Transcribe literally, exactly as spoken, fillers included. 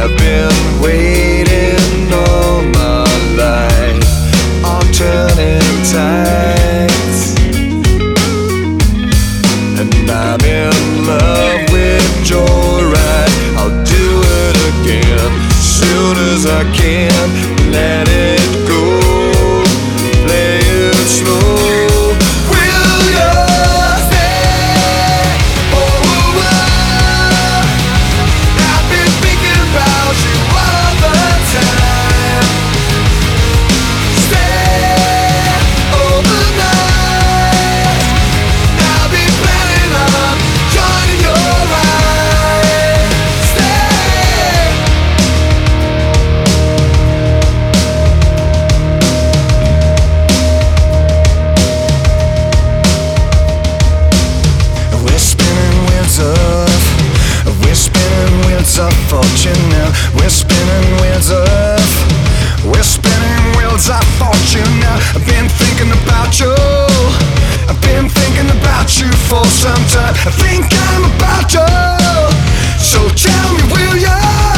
have been waiting all my life on turning tides, and I'm in love with joyride. I'll do it again soon as I can. Let it go, play it slow. Will you stay? Oh, oh, oh. I've been thinking about you all the time. Stay overnight. I'll be planning on joining your ride. Stay. We're spinning wheels of, we're spinning wheels of fortune now. We're spinning wheels of, we're spinning wheels of fortune now. I've been thinking about you, I've been thinking about you for some time. I think I'm about you, so tell me, will you?